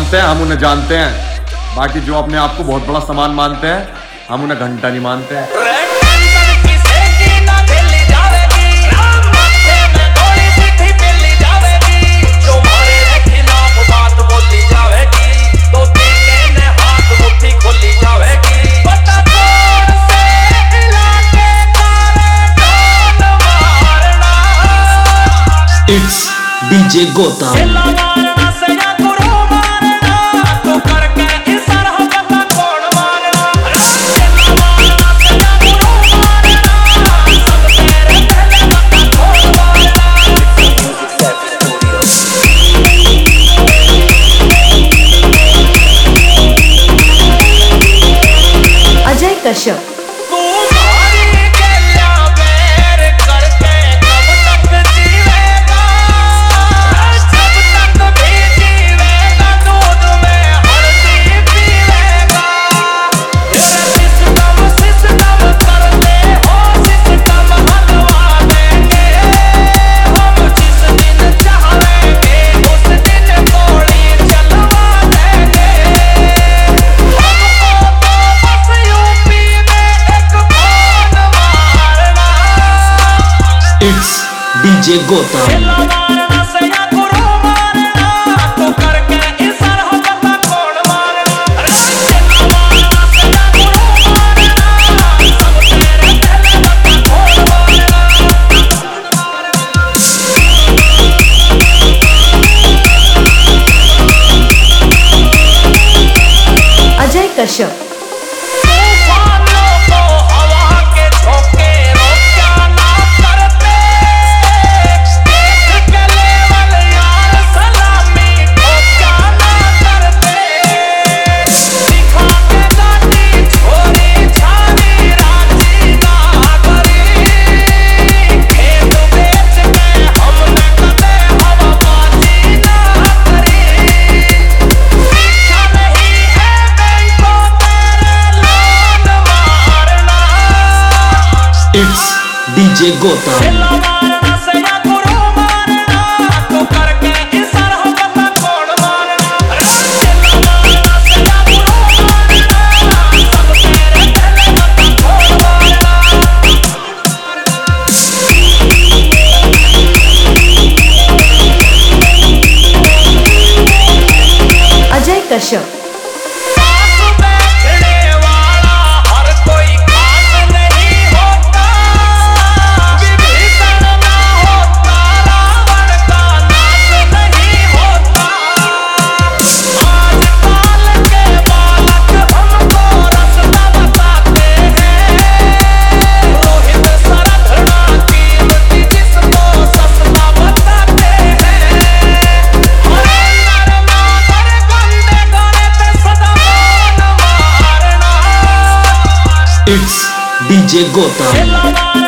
मानते हैं, हम उन्हें जानते हैं। बाकी जो अपने आप को बहुत बड़ा सामान मानते हैं, हम उन्हें घंटा नहीं मानते हैं। It's DJ Gotham। Ajay Kashyap. It's DJ Gotham। Ajay Kashyap. It's DJ Gotham। Ajay Kashyap. It's DJ Gotham।